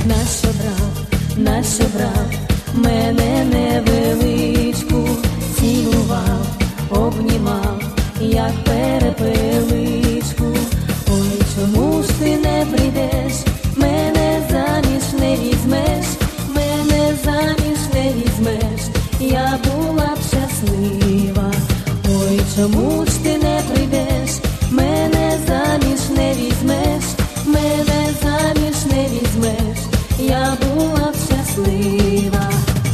Нащо брат мене невеличку цілував, обнімав, як перепеличку. Ой, чому ж ти не прийдеш, мене заміж не візьмеш, мене заміж не візьмеш, я була б щаслива. Ой, чому ж ти не прийдеш, мене заміж не візьмеш, мене заміж не візьмеш, я була б щаслива.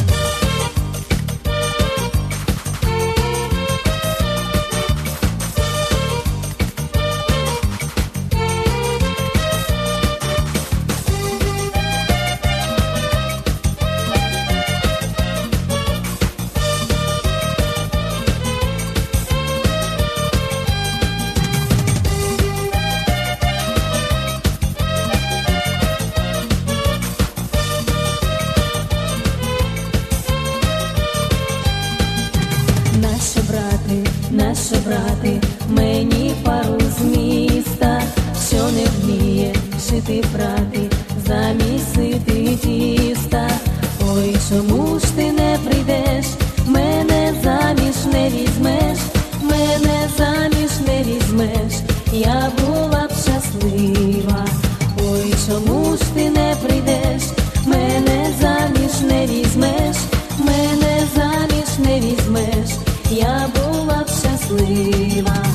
Нащо брати мені пару з міста, що не вміє шити прати, замісити тіста. Ой, чому ж ти не прийдеш, мене заміж не візьмеш, мене заміж не візьмеш, я була б щаслива. Ой, чому ж ти не прийдеш, мене заміж не візьмеш, мене заміж не візьмеш, я була б щаслива.